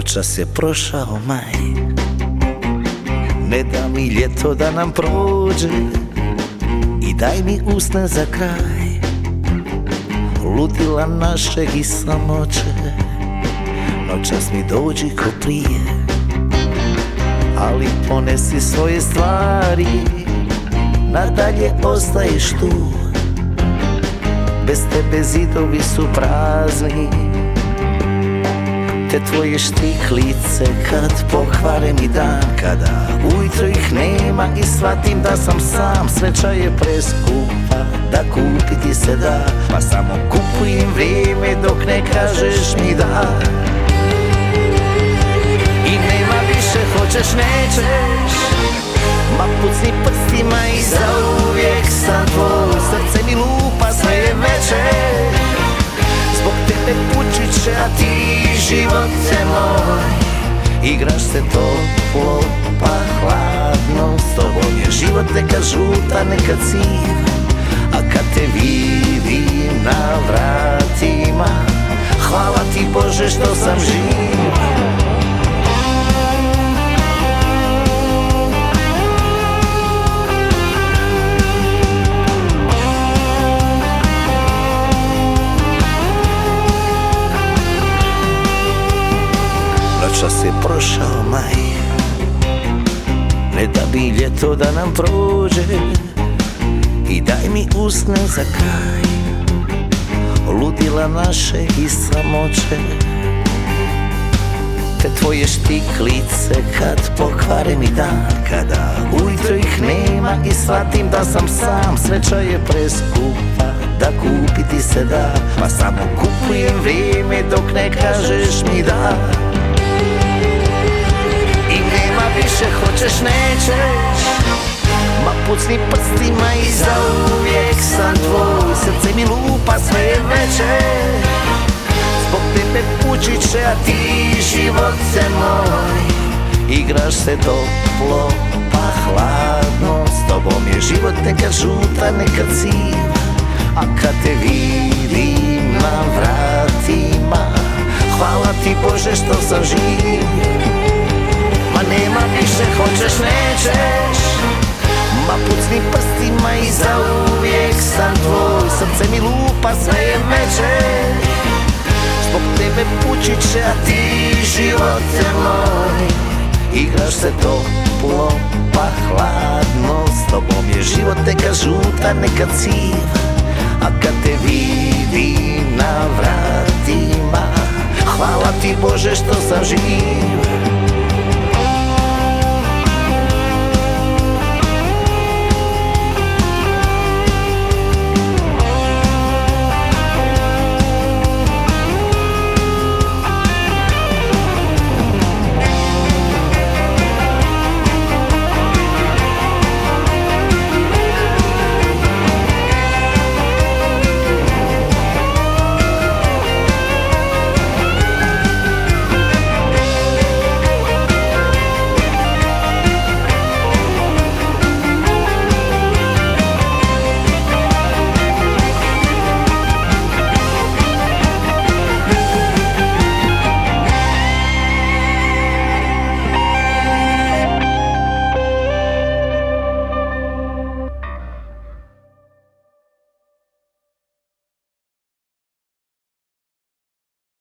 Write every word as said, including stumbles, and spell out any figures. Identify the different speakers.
Speaker 1: Noćas je prošao maj, ne da mi ljeto da nam prođe i daj mi usne za kraj ludila našeg i samoće. Noćas mi dođi ko prije, ali ponesi svoje stvari, nadalje ostaješ tu. Bez tebe zidovi su prazni, te tvoje štiklice kad pokvare mi dan, kada ujutro ih nema i shvatim da sam sam. Sreća je preskupa da kupiti se da, pa samo kupujem vrijeme dok ne kažeš mi da. I nema više hoćeš nećeš, ma pucni prstima i zauvijek sam tvoj. Srce mi lupa sve je veće, zbog tebe pučit će, a ti živote moj igraš se toplo pa hladno. S tobom je život neka žuta, neka civa, a kad te vidim na vratima, hvala ti Bože što sam živ. Noćas je prošao maj, ne da bi ljeto da nam prođe i daj mi usne za kraj ludila naše i samoće. Te tvoje štiklice kad pokvare mi dan, kada ujutro ih nema i shvatim da sam sam. Sreća je preskupa da kupiti se da, pa samo kupujem vrijeme dok ne kažeš mi da. Više hoćeš nećeš, ma pucni prstima i zauvijek sam tvoj. Srce mi lupa sve je veće, zbog tebe pučit će, a ti živote moj igraš se toplo pa hladno. S tobom je život neka žuta, neka civa, a kad te vidim na vratima, hvala ti Bože što sam živ. Ma nema više hoćeš nećeš, ma pucni prstima i zauvijek sam tvoj. Srce mi lupa sve je veće, zbog tebe pučit će, a ti živote moj igraš se toplo pa hladno. S tobom je život neka žuta, neka civa, a kad te vidim na vratima, hvala ti Bože što sam živ.